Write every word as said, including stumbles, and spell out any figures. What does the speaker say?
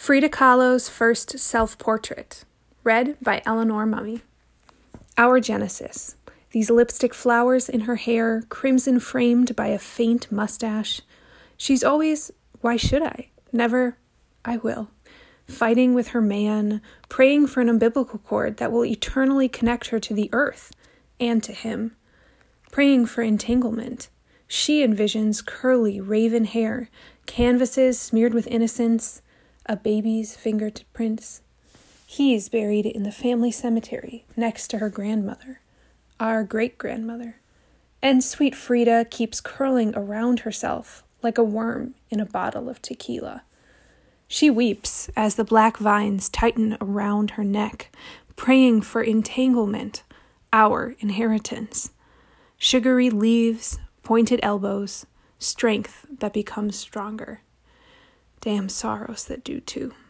Frida Kahlo's First Self-Portrait, read by Eleanor Mummy. Our Genesis. These lipstick flowers in her hair, crimson framed by a faint mustache. She's always, why should I? Never, I will. Fighting with her man, praying for an umbilical cord that will eternally connect her to the earth and to him. Praying for entanglement. She envisions curly raven hair, canvases smeared with innocence, a baby's fingerprints. He's buried in the family cemetery next to her grandmother, our great-grandmother. And sweet Frida keeps curling around herself like a worm in a bottle of tequila. She weeps as the black vines tighten around her neck, praying for entanglement, our inheritance. Sugary leaves, pointed elbows, strength that becomes stronger. Damn sorrows that do too.